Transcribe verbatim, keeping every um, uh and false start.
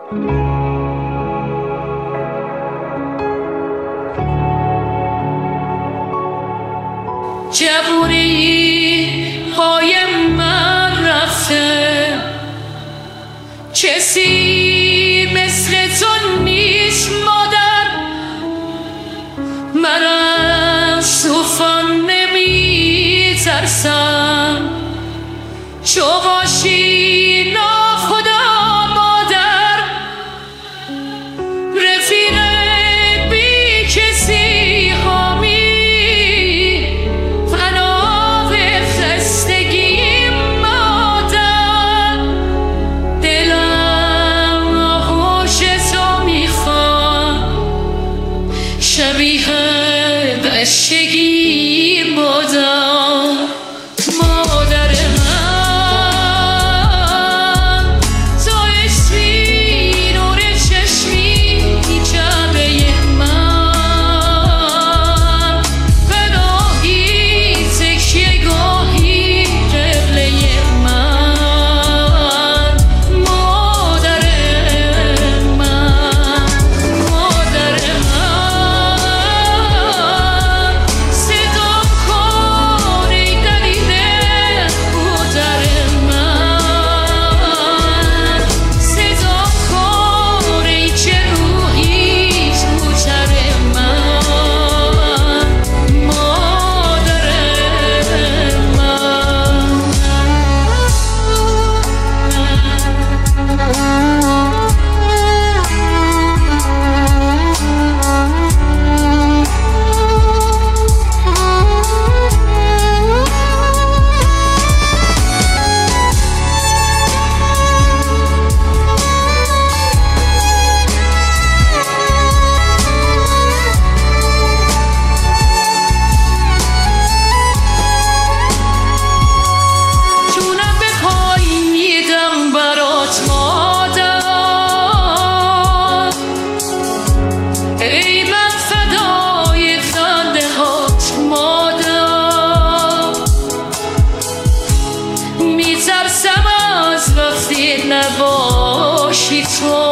جوونی های من رفته، کسی مثل تو نیست مادر. من از طوفان نمی ترسم، چو باشی ناخدا مادر. رفیق بی کسی حامی، فنا به خستگی مادر. دلم آغوش تو میخواد، شبیه بچگی مادر. میترسم از وقتی نباشی تو،